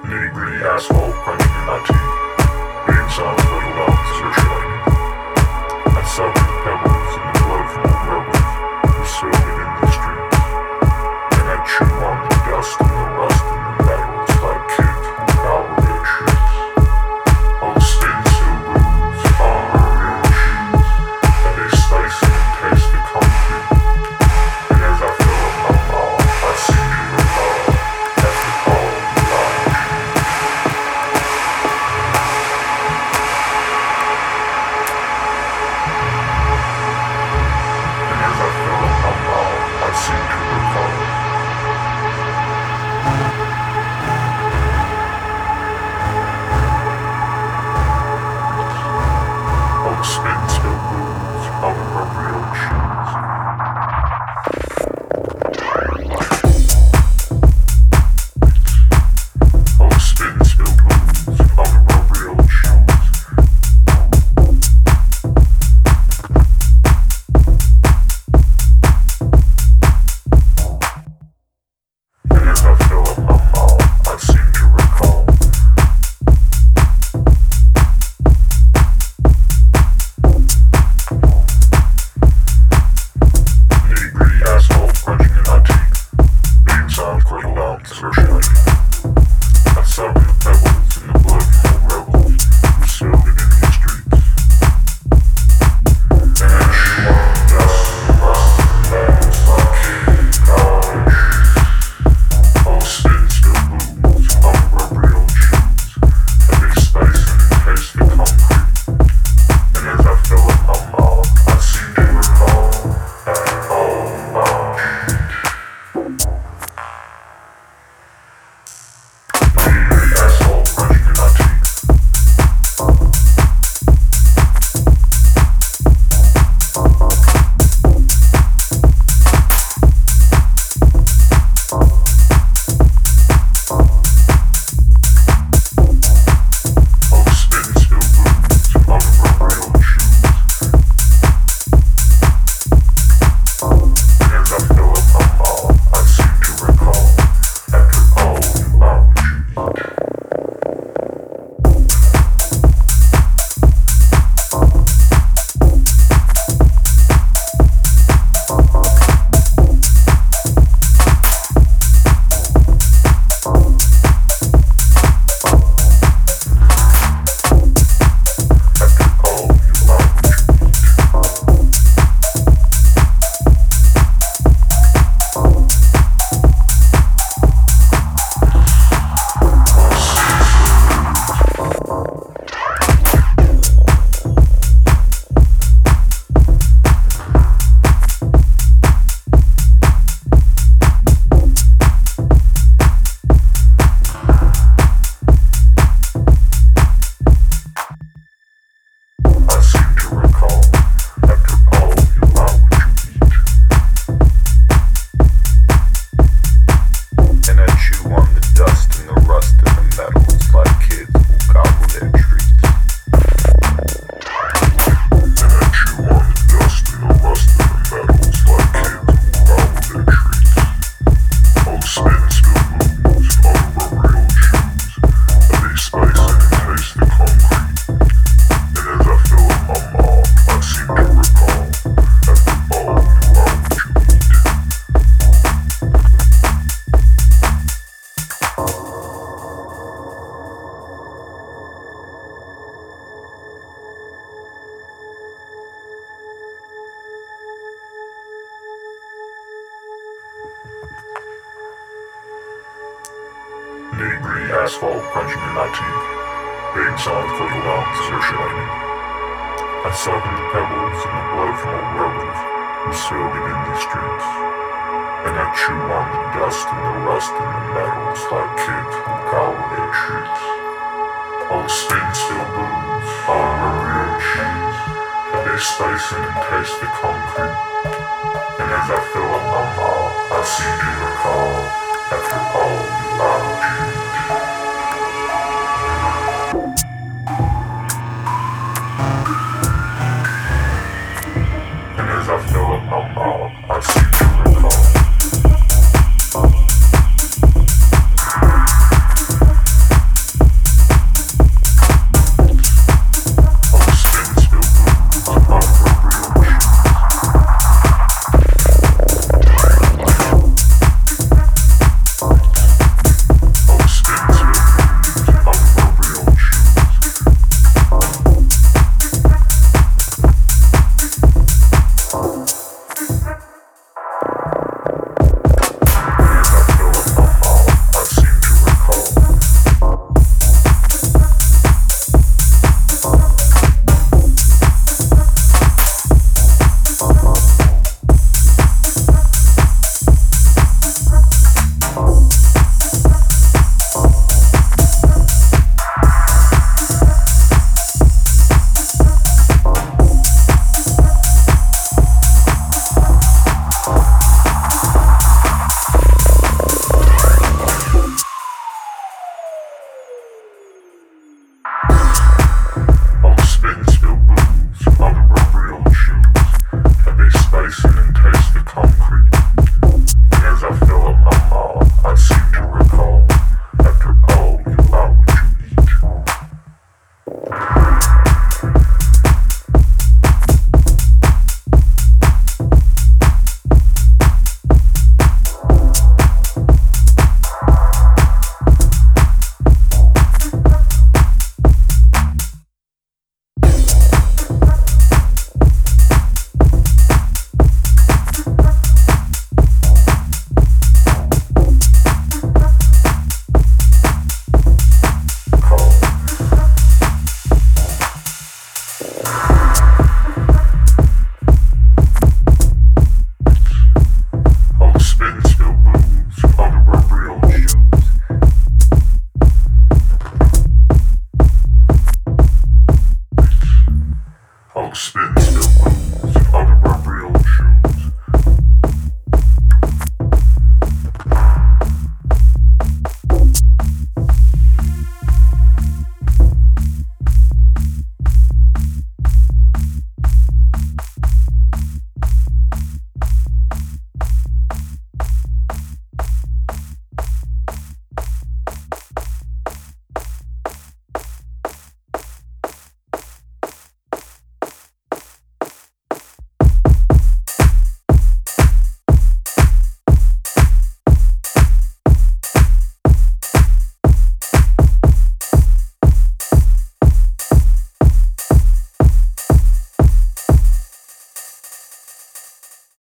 Nitty-gritty asphalt crunching in my teeth. Being sounds little lungs searchlighting. I suck at the pebbles and the blood from old rebels who sailed in the streets. And I chew on the dust and the rust and the metals like kids who cower their trees. All the spins still booze on her real shoes. And they slice and taste the concrete. And as I fill up my mouth, I seem to recall after all the lying trees. And as I fill up my mouth, I seem to recall. All the spin still moves, all the real shoes. All the spin still moves, all the real shoes. And as I fill up my mouth, I seem to recall. Nitty-gritty asphalt crunching in my teeth. Being sounds cradle down searchlighting. I suck at the pebbles and the blood from old rebels who sailed it in these streets. And I chew on the dust and the rust and the metals like kids in college. All the spin still moves, all the real shoes. And they slice and taste the concrete. And as I fill up my mouth, I seem to recall after all my shit. Nitty-gritty asphalt crunching in my teeth. All the spin still moves, all the real shoes. And as I fill up my mouth, I seem to recall after all the lounge. After all you lounge. I seem to recall after all you allow what you eat. And I chew on the dust and the rust and the metals like kids who gobble their treats. And I chew on the dust and the rust and the metals like kids who gobble their treats. All the spin still moves, all the real shoes. And they slice and taste the concrete. And as I fill up my mouth, I seem to recall after all you are what you eat. Nitty-gritty asphalt crunching in my teeth. Big sounds cradle down searchlighting. I suck at the pebbles and the blood from old rebels who sailed it in these streets. And I chew on the dust and the rust and the metals like kids who cower their trees. All the spin still moves, all the real shoes. And they slice and taste the concrete. And as I fill up my mouth, I seem to recall after